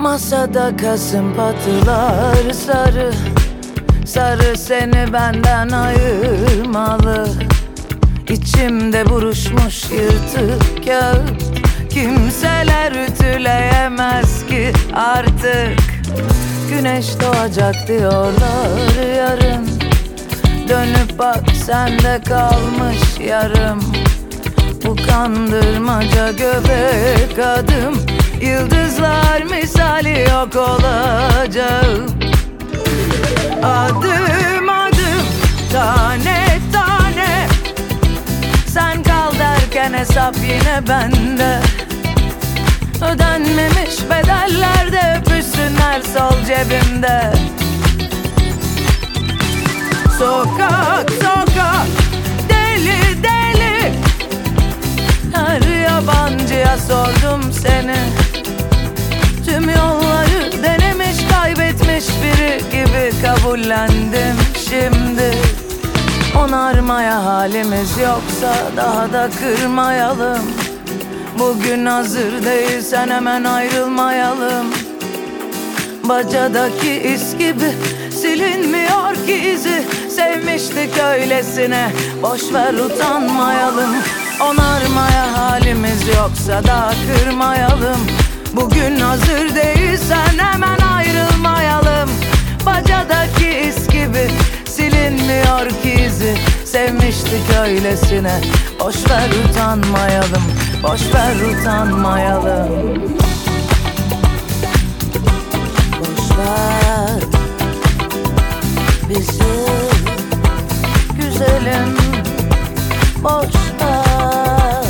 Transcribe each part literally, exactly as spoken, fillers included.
Masada kasım patılar sarı, sarı seni benden ayırmalı. İçimde buruşmuş yırtık kağıt, kimseler ütüleyemez ki artık. Güneş doğacak diyorlar yarın, dönüp bak sende kalmış yarım. Bu kandırmaca göbek adım, yıldızlar misali yok olacağım. Adım adım, tane tane, sen kal derken hesap yine bende. Ödenmemiş bedeller de öpüşsünler sol cebimde. Sokak sokak, deli deli, her yabancıya sordum seni. Tüm yolları denemiş kaybetmiş biri gibi kabullendim şimdi. Onarmaya halimiz yoksa daha da kırmayalım. Bugün hazır değilsen hemen ayrılmayalım. Bacadaki iz gibi silinmiyor ki izi, sevmiştik öylesine, boşver utanmayalım. Onarmaya halimiz yoksa daha kırmayalım. Bugün hazır değilsen hemen ayrılmayalım. Bacadaki iz gibi silinmiyor ki izi, sevmiştik öylesine, boşver utanmayalım. Boşver utanmayalım. Boşver bizi güzelim, boşver.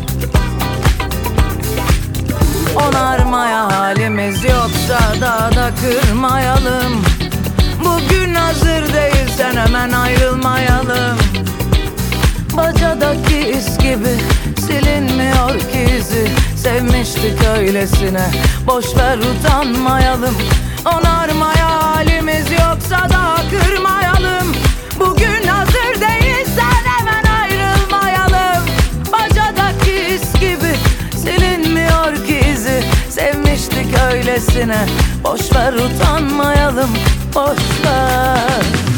Onarmaya halimiz yoksa daha da kırmayalım. Bugün hazır değilsen hemen ayrılmayalım. Bacadaki iz gibi silinmiyor ki izi, sevmiştik öylesine, boşver utanmayalım. Onarmaya halimiz yoksa daha kırmayalım. Bugün hazır değilsen hemen ayrılmayalım. Bacadaki iz gibi silinmiyor ki izi, sevmiştik öylesine, boşver utanmayalım. Boşver.